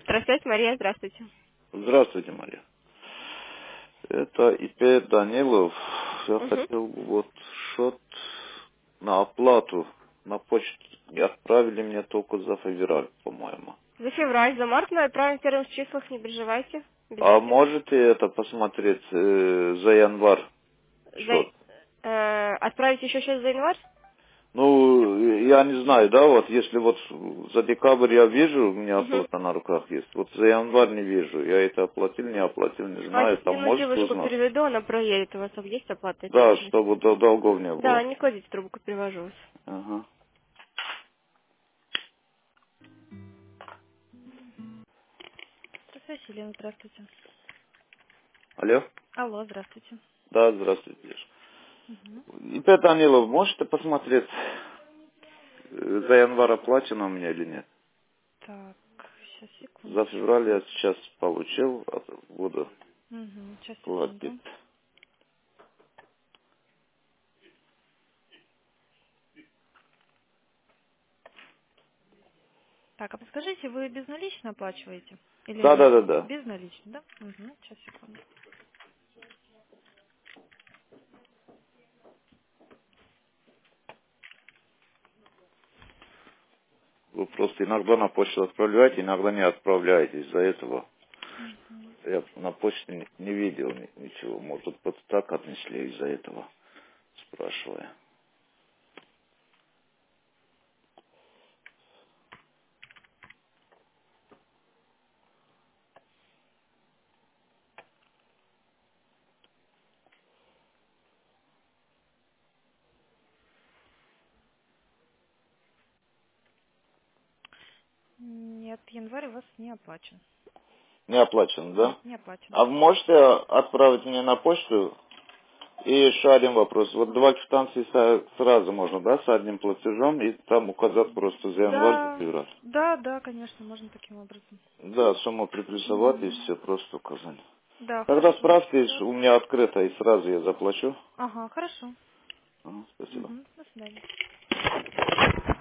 Здравствуйте, Мария, здравствуйте. Здравствуйте, Мария. Это ИП Данилов. Я Угу. хотел вот счет на оплату на почту. И отправили мне только за февраль, по-моему. За февраль, за март мы отправим в первых числах, не переживайте. А Обязательно. можете это посмотреть за январь счет? Отправить еще сейчас за январь? Ну, я не знаю, да, вот если вот за декабрь я вижу, у меня Угу. оплата на руках есть. Вот за январь не вижу. Я это оплатил, не оплатил, не знаю. Давайте Там может минуточку узнать? переведу, она проверит, у вас там есть оплата, это Да, важно. чтобы долгов не Да, было. не кладите трубку, перевожу вас. Ага. Елена, здравствуйте. Алло? Алло, здравствуйте. Да, здравствуйте. Угу. ИП Данилов, можете посмотреть, за январь оплачено у меня или нет? Так, сейчас, За секундочку. февраль я сейчас получил, буду Угу, сейчас, платить. секунду. Так, а подскажите, вы безналично оплачиваете? Да, да, Или да, да. безналично, да? Угу, сейчас, секунду. Вы просто иногда на почту отправляете, иногда не отправляете. Из-за этого Угу. я на почте не видел ничего. Может, вот так отнесли из-за этого, спрашивая. Нет, январь у вас не оплачен. Не оплачено, Нет, да? не оплачен. А вы можете отправить мне на почту? И еще один вопрос. Вот два квитанции сразу можно, да, с одним платежом, и там указать просто за январь, за Да, февраль. да, да, конечно, можно таким образом. Да, сумму приплюсовать и Угу. все, просто указать. Да, Тогда хорошо. справьте, Все. у меня открыто, и сразу я заплачу. Ага, хорошо. Ага, спасибо. Угу. До свидания.